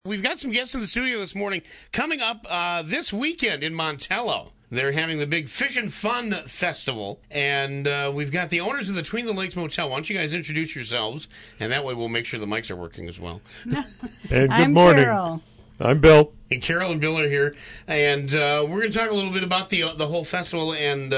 We've got some guests in the studio this morning. Coming up this weekend in Montello, they're having the big Fish and Fun Festival, and we've got the owners of the Between the Lakes Motel. Why don't you guys introduce yourselves, and that way we'll make sure the mics are working as well. And good morning. Carol. I'm Bill. And Carol and Bill are here, and we're going to talk a little bit about the whole festival. And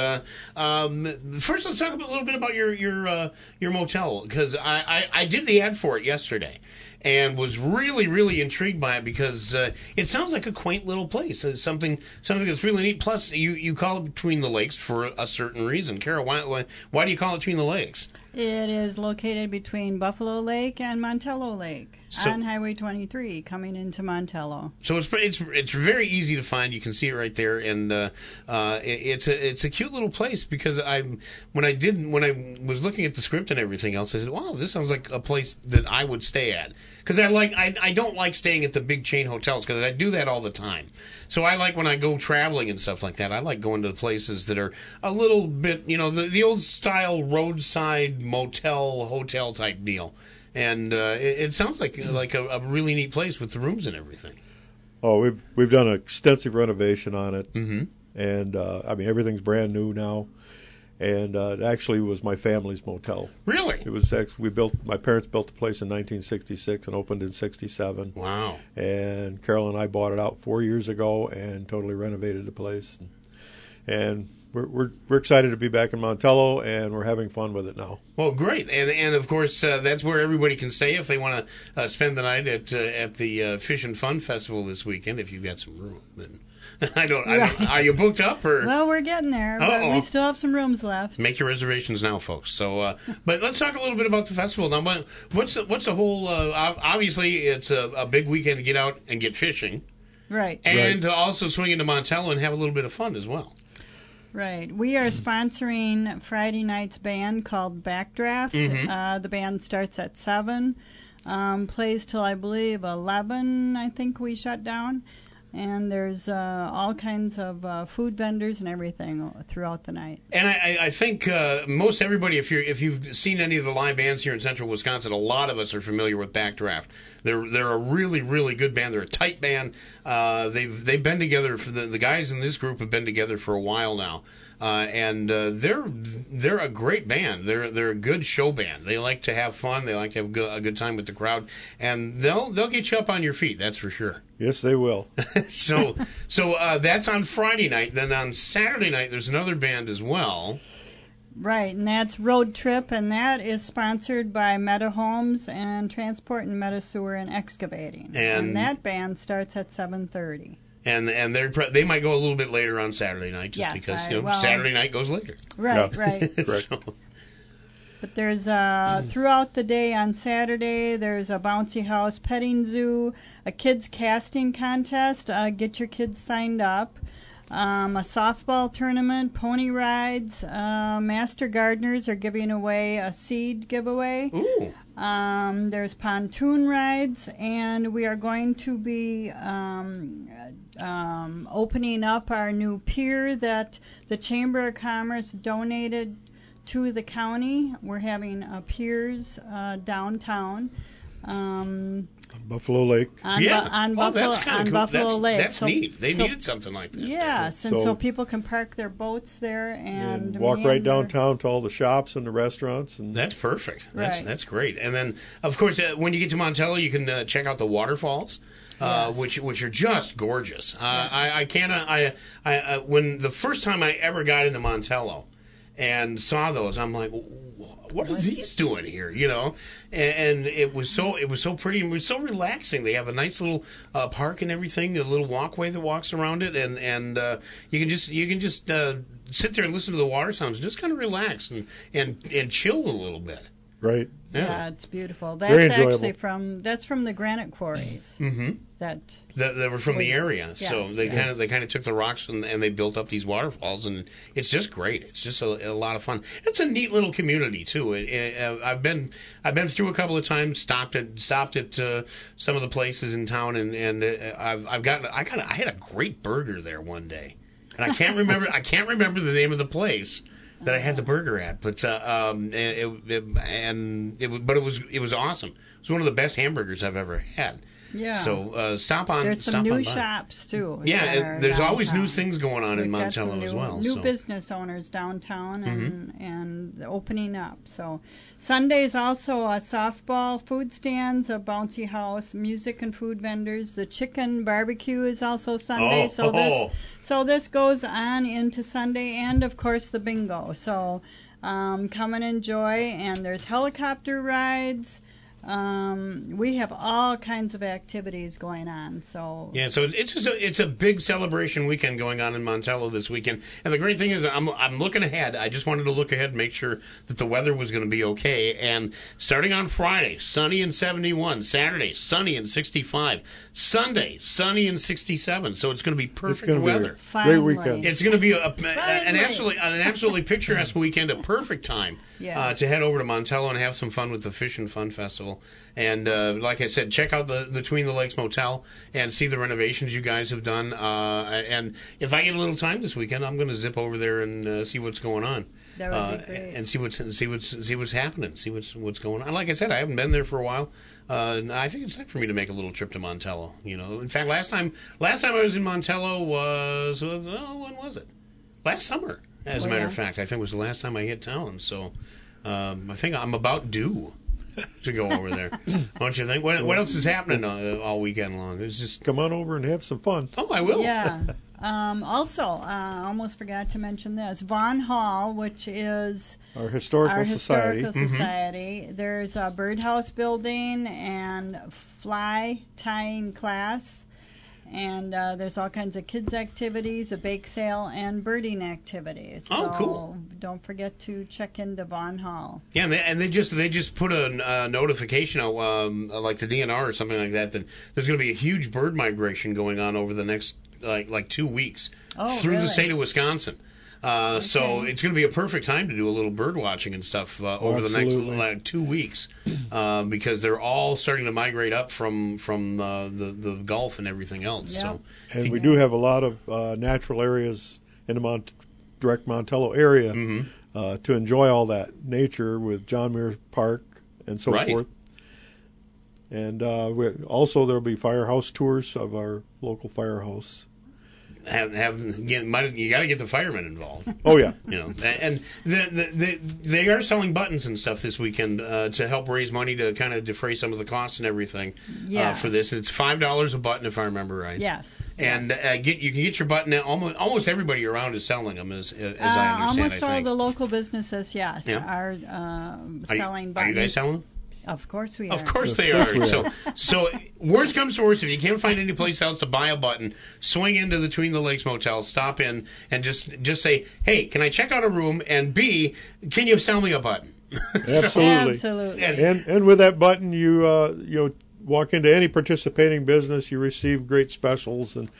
first, let's talk a little bit about your motel, because I did the ad for it yesterday, and was really, really intrigued by it because it sounds like a quaint little place. It's something that's really neat. Plus, you call it Between the Lakes for a certain reason. Carol, why do you call it Between the Lakes? It is located between Buffalo Lake and Montello Lake on Highway 23, coming into Montello. So it's very easy to find. You can see it right there, and it's a cute little place because when I was looking at the script and everything else, I said, "Wow, this sounds like a place that I would stay at." Because I don't like staying at the big chain hotels because I do that all the time. So I like when I go traveling and stuff like that. I like going to the places that are a little bit, the old style roadside motel hotel type deal. And it sounds like a really neat place with the rooms and everything. Oh, we've done an extensive renovation on it, and everything's brand new now. And it actually was my family's motel. Really? It was my parents built the place in 1966 and opened in 67. Wow. And Carol and I bought it out 4 years ago and totally renovated the place. And we're excited to be back in Montello, and we're having fun with it now. Well, great, and of course that's where everybody can stay if they want to spend the night at the Fish and Fun Festival this weekend. If you've got some room, and I don't. Are you booked up or? Well, we're getting there, but we still have some rooms left. Make your reservations now, folks. So, but let's talk a little bit about the festival now. What's the whole? Obviously, it's a big weekend to get out and get fishing, right? And to also swing into Montello and have a little bit of fun as well. Right. We are sponsoring Friday night's band called Backdraft. The band starts at 7, plays till, I believe, 11, I think we shut down. And there's all kinds of food vendors and everything throughout the night. And I think most everybody, if you've seen any of the live bands here in Central Wisconsin, a lot of us are familiar with Backdraft. They're a really, really good band. They're a tight band. They've been together for the guys in this group have been together for a while now. And they're a great band. They're a good show band. They like to have fun. They like to have a good time with the crowd, and they'll get you up on your feet. That's for sure. Yes, they will. So that's on Friday night. Then on Saturday night, there's another band as well. Right, and that's Road Trip, and that is sponsored by Meta Homes and Transport and Meta Sewer and Excavating. And that band starts at 7:30. And they might go a little bit later on Saturday night, just because Saturday night goes later. Right, right. But there's throughout the day on Saturday, there's a bouncy house, petting zoo, a kids casting contest. Get your kids signed up. A softball tournament, pony rides. Master Gardeners are giving away a seed giveaway. Ooh. There's pontoon rides, and we are going to be opening up our new pier that the Chamber of Commerce donated to the county. We're having piers downtown. Buffalo Lake. On Buffalo Lake. That's neat. They needed something like that. Yes, and so people can park their boats there and walk right downtown to all the shops and the restaurants. And that's perfect. That's great. And then, of course, when you get to Montello, you can check out the waterfalls. Which are just gorgeous. When the first time I ever got into Montello and saw those, I'm like, what are these doing here? And it was so pretty and it was so relaxing. They have a nice little park and everything, a little walkway that walks around it, and you can just sit there and listen to the water sounds, just kind of relax and chill a little bit. Right. Yeah, it's beautiful. That's actually from the granite quarries. Mm-hmm. That were from the area. Yes. So they kind of took the rocks and they built up these waterfalls, and it's just great. It's just a lot of fun. It's a neat little community too. I've been through a couple of times. Stopped at some of the places in town, and I had a great burger there one day, and I can't remember the name of the place that I had the burger at, but it was awesome. It was one of the best hamburgers I've ever had. Yeah. So stop on. There's stop some new on by. shops too. Yeah, that are and there's always new downtown. things going on in We've got some Montello as well. New so. business owners downtown and opening up. So Sundays also softball, food stands, a bouncy house, music and food vendors. The chicken barbecue is also Sunday. So this goes on into Sunday, and of course the bingo. So come and enjoy. And there's helicopter rides. We have all kinds of activities going on. So Yeah, so it's a big celebration weekend going on in Montello this weekend. And the great thing is I'm looking ahead. I just wanted to look ahead and make sure that the weather was going to be okay. And starting on Friday, sunny and 71. Saturday, sunny and 65. Sunday, sunny and 67. So it's going to be perfect weather. Great weekend. It's going to be an absolutely picturesque weekend, a perfect time to head over to Montello and have some fun with the Fish and Fun Festival. And like I said, check out the Between the Lakes Motel and see the renovations you guys have done. And if I get a little time this weekend, I'm going to zip over there and see what's going on. That would be great. And see what's happening, see what's going on. Like I said, I haven't been there for a while. I think it's time for me to make a little trip to Montello. In fact, last time I was in Montello was when was it? Last summer, as a matter of fact. I think it was the last time I hit town. So I think I'm about due to go over there. Don't you think? What else is happening all weekend long? It's just come on over and have some fun. Oh, I will. Yeah. Also, almost forgot to mention this. Vaughn Hall, which is our historical society. There's a birdhouse building and fly tying class. And there's all kinds of kids' activities, a bake sale, and birding activities. Oh, so cool! Don't forget to check into Vaughn Hall. Yeah, and they just put a notification out, like the DNR or something like that there's going to be a huge bird migration going on over the next like 2 weeks through the state of Wisconsin. So it's going to be a perfect time to do a little bird watching and stuff over the next 2 weeks because they're all starting to migrate up from the Gulf and everything else. Yep. So, and we do have a lot of natural areas in the direct Montello area to enjoy all that nature with John Muir Park and so forth. And also there will be firehouse tours of our local firehouse. You got to get the firemen involved. Oh yeah, and they are selling buttons and stuff this weekend to help raise money to kind of defray some of the costs and everything for this. And it's $5 a button if I remember right. Yes. And you can get your button. Almost everybody around is selling them, as I understand. Almost all the local businesses, are selling buttons. Are you guys selling them? Of course we are. Of course they are. So worst comes to worst, if you can't find any place else to buy a button, swing into the Between the Lakes Motel, stop in, and just say, hey, can I check out a room? And B, can you sell me a button? Absolutely. And with that button, you walk into any participating business, you receive great specials and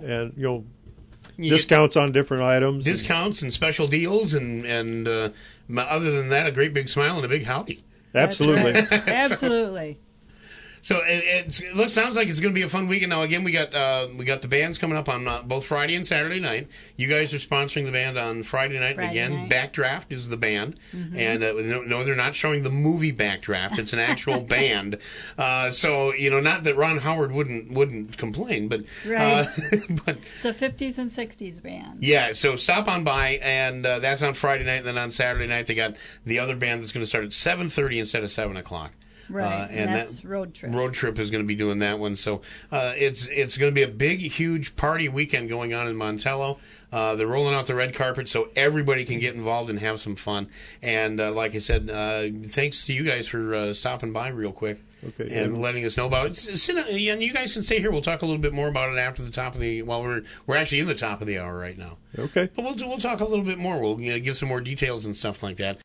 discounts on different items. Discounts and special deals, and other than that, a great big smile and a big howdy. Absolutely. Absolutely. So sounds like it's going to be a fun weekend. Now, again, we got the bands coming up on both Friday and Saturday night. You guys are sponsoring the band on Friday night. Backdraft is the band. And no, they're not showing the movie Backdraft. It's an actual band. So, not that Ron Howard wouldn't complain, but... but it's a 50s and 60s band. Yeah, so stop on by, and that's on Friday night. And then on Saturday night, they got the other band that's going to start at 7:30 instead of 7 o'clock. Right, and that's Road Trip. Road Trip is going to be doing that one. So it's going to be a big, huge party weekend going on in Montello. They're rolling out the red carpet so everybody can get involved and have some fun. And like I said, thanks to you guys for stopping by real quick and letting us know about it. And you guys can stay here. We'll talk a little bit more about it after the top of the... Well, we're actually in the top of the hour right now. Okay. But we'll talk a little bit more. We'll give some more details and stuff like that.